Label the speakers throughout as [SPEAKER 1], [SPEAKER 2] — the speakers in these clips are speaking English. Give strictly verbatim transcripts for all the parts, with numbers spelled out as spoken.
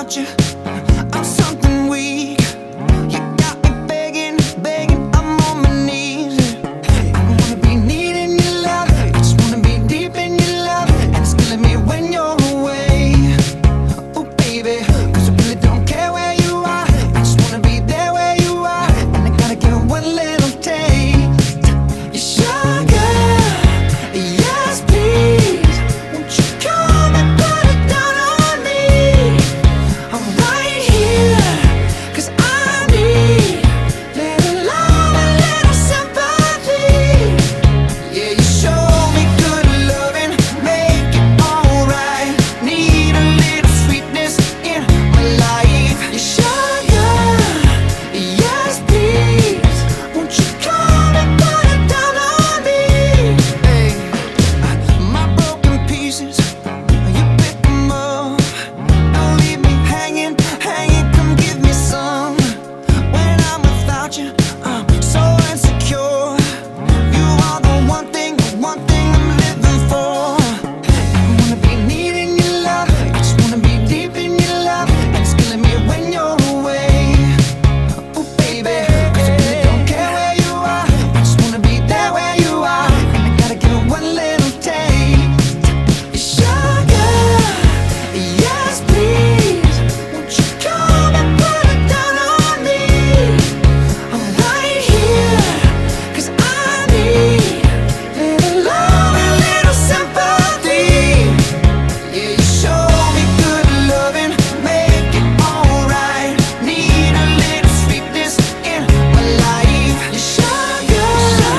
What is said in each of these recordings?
[SPEAKER 1] without you, I'm something weak. You got me begging, begging, I'm on my knees. I don't wanna be needing your love, I just wanna be deep in your love. And it's killing me when you're away, oh baby, cause I really don't care where you are, I just wanna be there where you are. And I gotta get one little taste. Your sugar, yes please, won't you come and put it down on me? I'm right here, cause I need little love and little sympathy. Yeah, you show me good loving, make it alright. Need a little sweetness in my life. Your sugar, yes please, won't you come and put it down on me? Hey, my broken pieces, you pick them up. Don't leave me hanging, hanging, come give me some. When I'm without you, I'm so insecure. You are the one thing, the one thing I'm living for. I wanna be needing your love, I just wanna be deep in your love. And it's killing me when you're away, oh baby, cause I really don't care where you are, I just wanna be there where you are. And I gotta get one little taste. Your sugar, yes please, won't you come and put it down on me? I'm right here, cause I need little love and little sympathy. Yeah, you show me good loving, make it alright. Need a little sweetness in my life. Your sugar,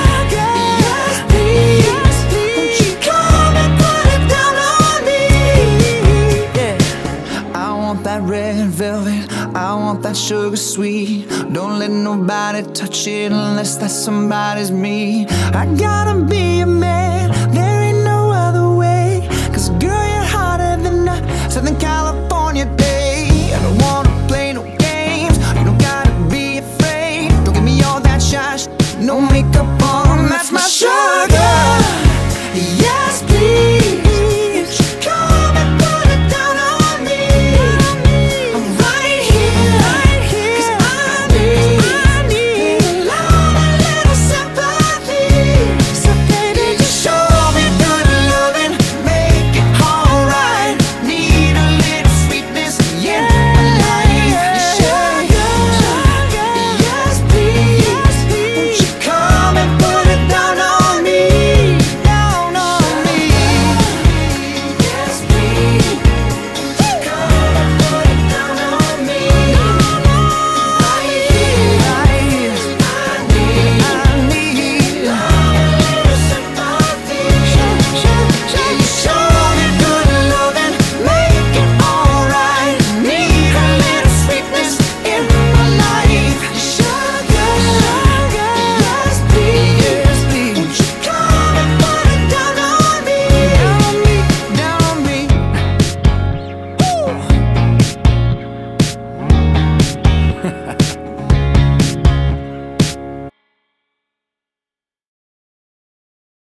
[SPEAKER 1] yes please, won't you come and put it down on me? Yeah, I want that red velvet, I want that sugar sweet. Don't let nobody touch it unless that somebody's me. I gotta be a man, there ain't no other way. Cause girl, you're hotter than a Southern California